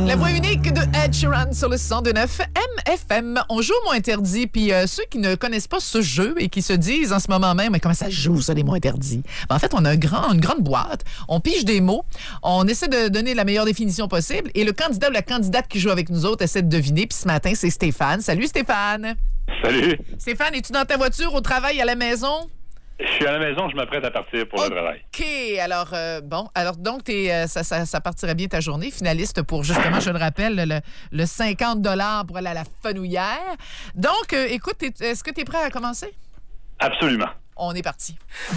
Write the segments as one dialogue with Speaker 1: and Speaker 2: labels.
Speaker 1: La voix unique de Ed Sheeran sur le 102.9 MFM. On joue au mot interdit, puis ceux qui ne connaissent pas ce jeu et qui se disent en ce moment même, mais comment ça joue, ça, les mots interdits? Ben, en fait, on a une grande boîte, on pige des mots, on essaie de donner la meilleure définition possible, et le candidat ou la candidate qui joue avec nous autres essaie de deviner, puis ce matin, c'est Stéphane. Salut Stéphane!
Speaker 2: Salut!
Speaker 1: Stéphane, es-tu dans ta voiture, au travail, à la maison?
Speaker 2: Je suis à la maison, je m'apprête à partir pour le travail.
Speaker 1: OK. Alors donc, ça partirait bien ta journée, finaliste pour, justement, je le rappelle, le 50 $ pour aller à la fenouillère. Donc, écoute, est-ce que tu es prêt à commencer?
Speaker 2: Absolument.
Speaker 1: On est parti.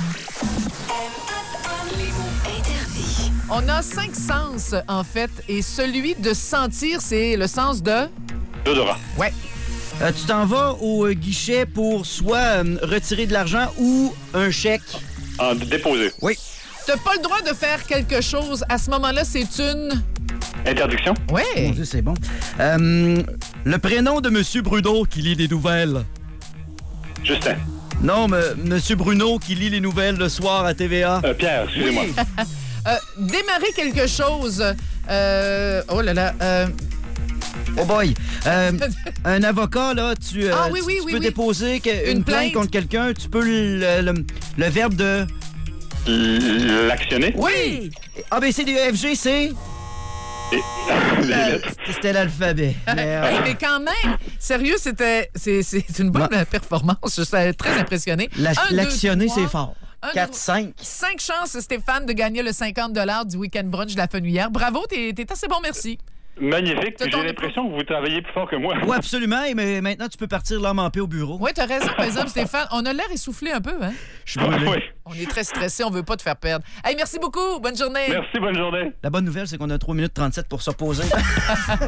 Speaker 3: Les mots interdits.
Speaker 1: On a 5 sens, en fait, et celui de sentir, c'est le sens de...
Speaker 2: D'odorat.
Speaker 1: Ouais.
Speaker 4: Tu t'en vas au guichet pour soit retirer de l'argent ou un chèque.
Speaker 2: En déposé.
Speaker 4: Oui.
Speaker 1: T'as pas le droit de faire quelque chose. À ce moment-là, c'est une...
Speaker 2: Interdiction.
Speaker 1: Ouais.
Speaker 4: Mon Dieu, c'est bon. Le prénom de M. Bruno qui lit les nouvelles.
Speaker 2: Justin.
Speaker 4: Non, M. Bruno qui lit les nouvelles le soir à TVA.
Speaker 2: Pierre, excusez-moi.
Speaker 1: Démarrer quelque chose. Oh là là.
Speaker 4: Oh boy. Un avocat, là, tu peux déposer une plainte contre quelqu'un. Tu peux le verbe de...
Speaker 2: L'actionner.
Speaker 1: Oui.
Speaker 4: A, B, C, D, E, F, G, c'est...
Speaker 2: Les lettres.
Speaker 4: C'était l'alphabet.
Speaker 1: Mais quand même, sérieux, c'est une bonne performance. Je suis très impressionné.
Speaker 4: L'actionner, c'est fort. 4, 5.
Speaker 1: 5 chances, Stéphane, de gagner le 50 $ du week-end brunch de la fenouillère. Bravo, t'es assez bon, merci.
Speaker 2: Magnifique. J'ai l'impression que vous travaillez plus fort que moi.
Speaker 4: Oui, absolument. Mais maintenant, tu peux partir l'âme en paix au bureau.
Speaker 1: Oui, t'as raison, par exemple, Stéphane. On a l'air essoufflé un peu, hein?
Speaker 4: Je suis brûlé.
Speaker 2: Oui.
Speaker 1: On est très stressé, on veut pas te faire perdre. Hey, merci beaucoup. Bonne journée.
Speaker 2: Merci, bonne journée.
Speaker 4: La bonne nouvelle, c'est qu'on a 3 minutes 37 pour se reposer.